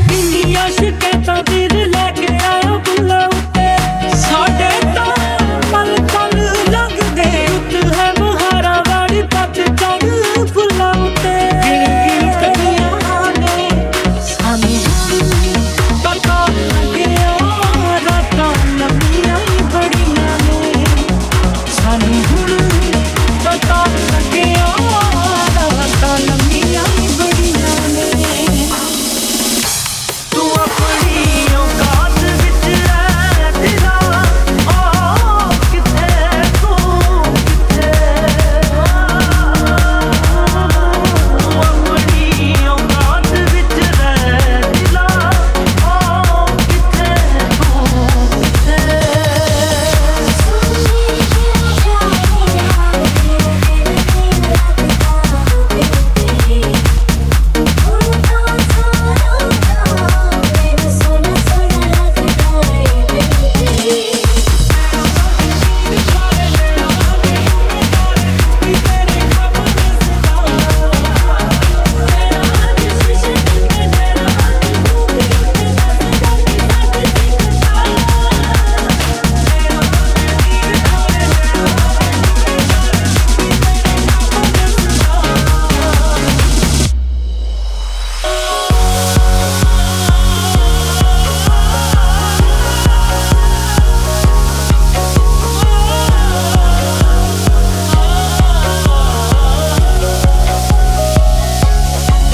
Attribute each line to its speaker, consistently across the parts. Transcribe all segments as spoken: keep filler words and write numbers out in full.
Speaker 1: ਇੰਨੀਆਂ ਸ਼ਿਕਾਇਤਾਂ ਵੀਰ ਲੈ ਕੇ ਆਇਆ ਬੁੱਲਾ ਉੱਤੇ ਸਾਡੇ ਤਾਂ ਪਲ ਪਲ ਲੰਘਦੇ ਰੁੱਤ ਹੈ ਮੁਹਾਰਾ ਵਾਲੀ ਪੱਤ ਚੜ ਫੁੱਲਾਂ ਉੱਤੇ ਗਿਣ ਗਿਣ ਕਦੀਆਂ ਨੇ ਸਾਨੂੰ ਪਤਾ ਲੱਗਿਆ ਰਾਤਾਂ ਲੰਮੀਆਂ ਹੀ ਬੜੀਆਂ ਨੇ ਸਾਨੂੰ ਹੁਣ ਪਤਾ ਲੱਗਿਆ ਰਾਤਾਂ ਲੰਮੀਆਂ ਹੀ ਬੜੀਆਂ ਨੇ ਤੂੰ ਆਪਣੀ ਔਕਾਤ ਵਿੱਚ ਰਹਿ ਤੇਰਾ ਓ ਕਿੱਥੇ ਤੂੰ ਕਿੱਥੇ ਤੂੰ ਆਪਣੀ ਔਕਾਤ ਵਿੱਚ ਰਹਿ ਤੇਰਾ ਓ ਕਿੱਥੇ ਤੂੰ ਕਿੱਥੇ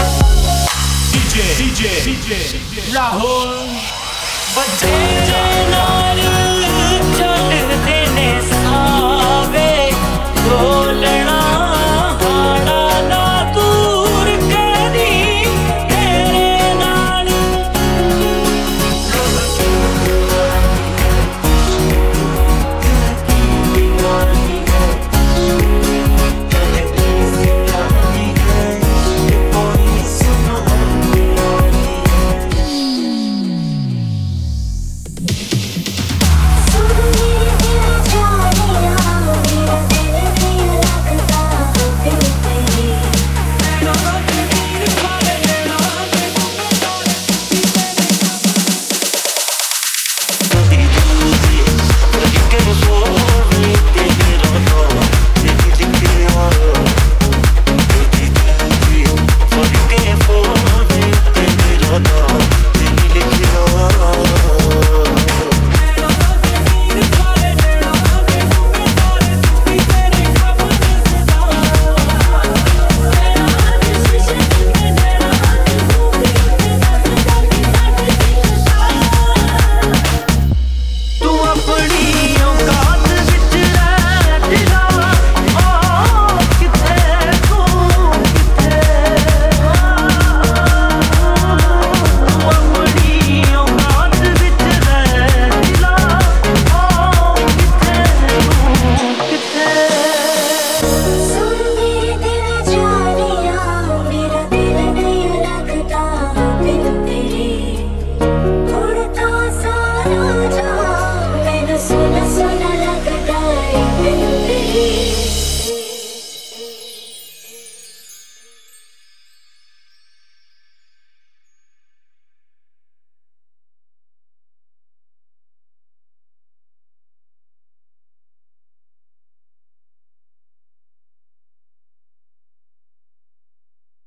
Speaker 1: D J, D J, Rahul, but